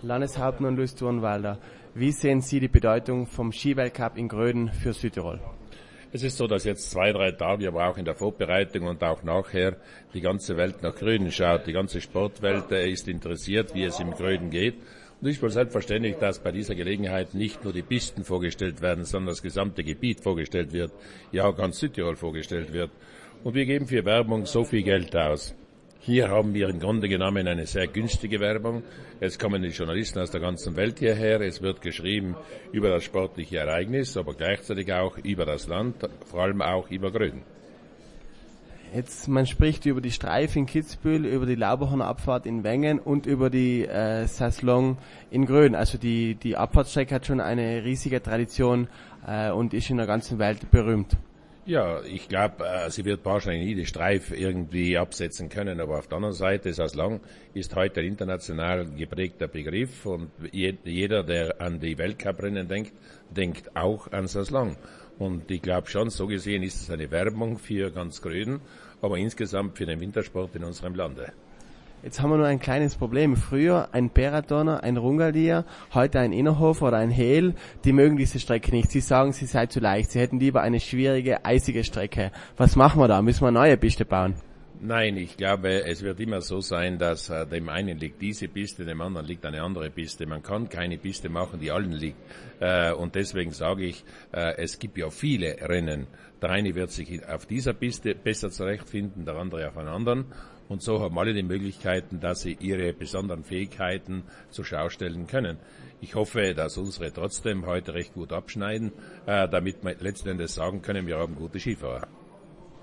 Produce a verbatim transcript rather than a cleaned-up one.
Landeshauptmann Luis Turnwalder, wie sehen Sie die Bedeutung vom Skiweltcup in Gröden für Südtirol? Es ist so, dass jetzt zwei, drei Tage, aber auch in der Vorbereitung und auch nachher die ganze Welt nach Gröden schaut. Die ganze Sportwelt ist interessiert, wie es im Gröden geht. Und ich will selbstverständlich, dass bei dieser Gelegenheit nicht nur die Pisten vorgestellt werden, sondern das gesamte Gebiet vorgestellt wird, ja auch ganz Südtirol vorgestellt wird. Und wir geben für Werbung so viel Geld aus. Hier haben wir im Grunde genommen eine sehr günstige Werbung. Es kommen die Journalisten aus der ganzen Welt hierher. Es wird geschrieben über das sportliche Ereignis, aber gleichzeitig auch über das Land, vor allem auch über Gröden. Jetzt, man spricht über die Streife in Kitzbühel, über die Lauberhorner Abfahrt in Wengen und über die äh, Saslong in Gröden. Also die, die Abfahrtsstrecke hat schon eine riesige Tradition äh, und ist in der ganzen Welt berühmt. Ja, ich glaube, äh, sie wird wahrscheinlich nie die Streif irgendwie absetzen können, aber auf der anderen Seite, Saslong ist heute ein international geprägter Begriff und je, jeder, der an die Weltcuprennen denkt, denkt auch an Saslong. Und ich glaube schon, so gesehen ist es eine Werbung für ganz Gröden, aber insgesamt für den Wintersport in unserem Lande. Jetzt haben wir nur ein kleines Problem. Früher ein Beratoner, ein Rungaldier, heute ein Innerhofer oder ein Hehl, die mögen diese Strecke nicht. Sie sagen, sie sei zu leicht. Sie hätten lieber eine schwierige, eisige Strecke. Was machen wir da? Müssen wir eine neue Piste bauen? Nein, ich glaube, es wird immer so sein, dass äh, dem einen liegt diese Piste, dem anderen liegt eine andere Piste. Man kann keine Piste machen, die allen liegt. Äh, und deswegen sage ich, äh, es gibt ja viele Rennen. Der eine wird sich auf dieser Piste besser zurechtfinden, der andere auf einer anderen. Und so haben alle die Möglichkeiten, dass sie ihre besonderen Fähigkeiten zur Schau stellen können. Ich hoffe, dass unsere trotzdem heute recht gut abschneiden, äh, damit wir letzten Endes sagen können, wir haben gute Skifahrer.